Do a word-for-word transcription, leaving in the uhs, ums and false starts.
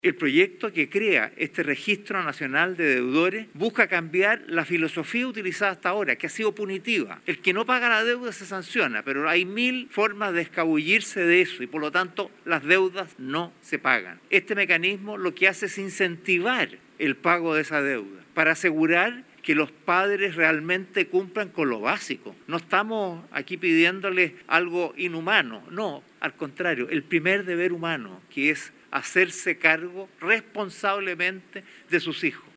El proyecto que crea este Registro Nacional de Deudores busca cambiar la filosofía utilizada hasta ahora, que ha sido punitiva. El que no paga la deuda se sanciona, pero hay mil formas de escabullirse de eso y por lo tanto las deudas no se pagan. Este mecanismo lo que hace es incentivar el pago de esa deuda para asegurar que los padres realmente cumplan con lo básico. No estamos aquí pidiéndoles algo inhumano, no, al contrario, el primer deber humano, que es hacerse cargo responsablemente de sus hijos.